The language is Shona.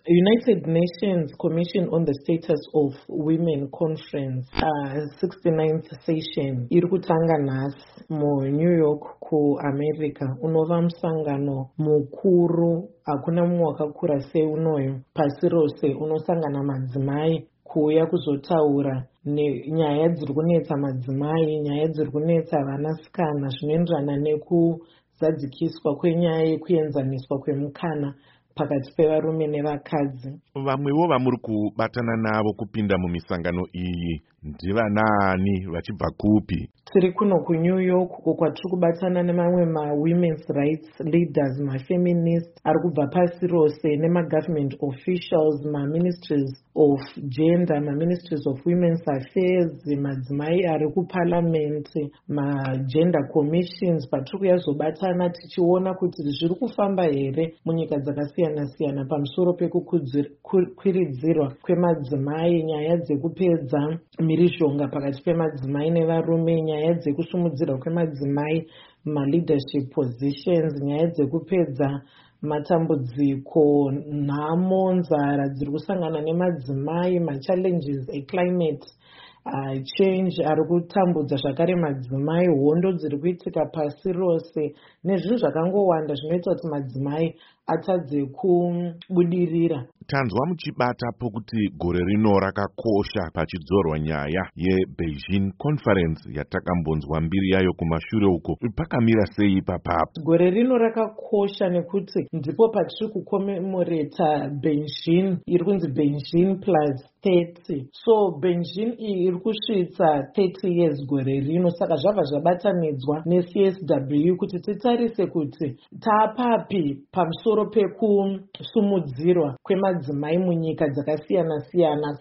United Nations Commission on the Status of Women Conference 69th session iri kutanga nhasi muNew York kuAmerica. Unova musangano mukuru, hakuna mumwe wakakura seunoyo pasi rose, unosangana madzimai kuuya kuzotaura nenyaya dziri kunetsa madzimai, nyaya dziri kunetsa vanasikana, zvinoenderana nekuzadzikiswa kwenyaya yekuenzaniswa kwemukana pakati pevarume nevakadzi. Vamwewo vamuri kubatana navo kupinda mumisangano iyi ndivanaani vachibva kupi? Tiri kuno kuNew York uko kwatiri kubatana nemamwe ma-women's rights leaders, ma-feminists ari kubva pasi rose, nema-government officials, ma-ministries of gender, ma-ministries of women's affairs, madzimai ari kuparliament, ma-gender commissions. Patiri kuyazobatana tichiona kuti zviri kufamba here munyika dzakasiyana-siyana pamusoro pekukwiridzirwa kwemadzimai, nyaya dzekupedza mhirizhonga pakati pemadzimai nevarume, nyaya dzekusumudzirwa kwemadzimai ma-leadership positions, nyaya dzekupedza matambudziko, nhamo, nzara dziri kusangana nemadzimai, ma-challenges eclimate change ari kutambudza zvakare madzimai, hondo dziri kuitika pasi rose nezvinhu zvakangowanda zvinoita kuti madzimai atadze kubudirira. Tanzwa muchibatapo kuti gore rino rakakosha pachidzorwa nyaya yeBeijing Conference yatakambonzwa mbiri yayo kumashure uko. Pakamira sei papapo? Gore rino rakakosha nekuti ndipo patiri kukomemoreta Beijing, iri kunzi Beijing plus 30. So Beijing iyi iri kusvitsa 30 years gore rino, saka zvabva zvabatanidzwa neCSW kuti titarise kuti taapapi pamusoro pekusumudzirwa kwemadzimai munyika dzakasiyana-siyana.